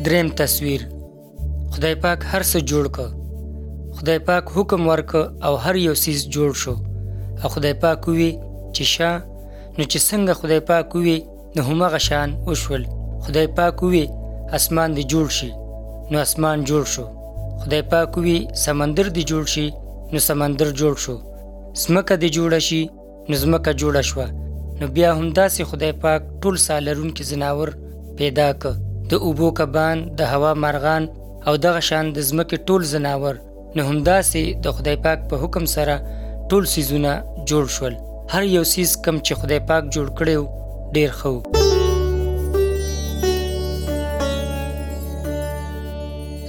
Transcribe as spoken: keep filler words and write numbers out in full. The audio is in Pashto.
دریم تصویر. خدای پاک هر څه جوړ که. خدای پاک حکم ورکه او هر یو سیز جوړ شو. او خدای پاک وی چې شا، نو چې څنګه خدای پاک وی نو همغه شان وشول. خدای پاک وی اسمان دی جوړ شي، نو اسمان جوړ شو. خدای پاک وی سمندر دی جوړ شي، نو سمندر جوړ شو. ځمکه دی جوړه شي، نو ځمکه جوړه شوه. نو بیا هم داسې خدای پاک ټول ساه لرونکي ځناور پیدا که، د اوبو کبان، د هوا مرغان او دغه شان د ځمکې ټول ځناور. نو همداسې د خدای پاک په حکم سره ټول سیزونه جوړ شول. هر یو سیز کم چې خدای پاک جوړ کړی ډېر ښه و.